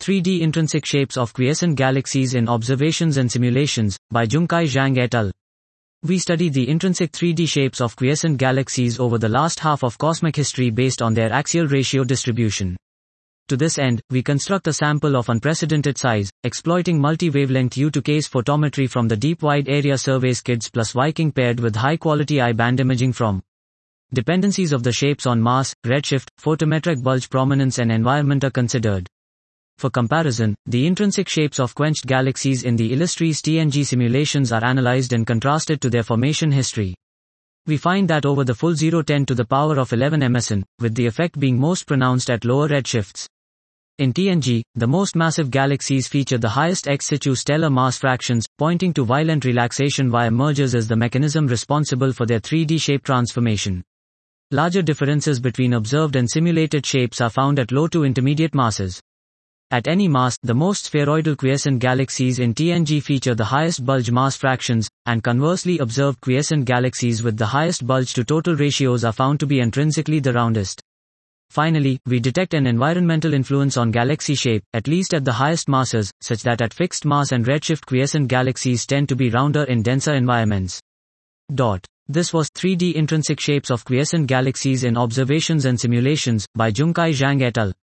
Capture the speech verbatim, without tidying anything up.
three D Intrinsic Shapes of Quiescent Galaxies in Observations and Simulations, by Junkai Zhang et al. We studied the intrinsic three D shapes of quiescent galaxies over the last half of cosmic history based on their axial ratio distribution. To this end, we construct a sample of unprecedented size, exploiting multi-wavelength U two case photometry from the Deep Wide Area Survey skids plus Viking paired with high-quality I-band imaging from dependencies of the shapes on mass, redshift, photometric bulge prominence and environment are considered. For comparison, the intrinsic shapes of quenched galaxies in the Illustris T N G simulations are analyzed and contrasted to their formation history. We find that over the full zero ten to the power of eleven M S N, with the effect being most pronounced at lower redshifts. In T N G, the most massive galaxies feature the highest ex situ stellar mass fractions, pointing to violent relaxation via mergers as the mechanism responsible for their three D shape transformation. Larger differences between observed and simulated shapes are found at low to intermediate masses. At any mass, the most spheroidal quiescent galaxies in T N G feature the highest bulge mass fractions, and conversely observed quiescent galaxies with the highest bulge to total ratios are found to be intrinsically the roundest. Finally, we detect an environmental influence on galaxy shape, at least at the highest masses, such that at fixed mass and redshift quiescent galaxies tend to be rounder in denser environments. Dot. This was three D Intrinsic Shapes of Quiescent Galaxies in Observations and Simulations, by Junkai Zhang et al.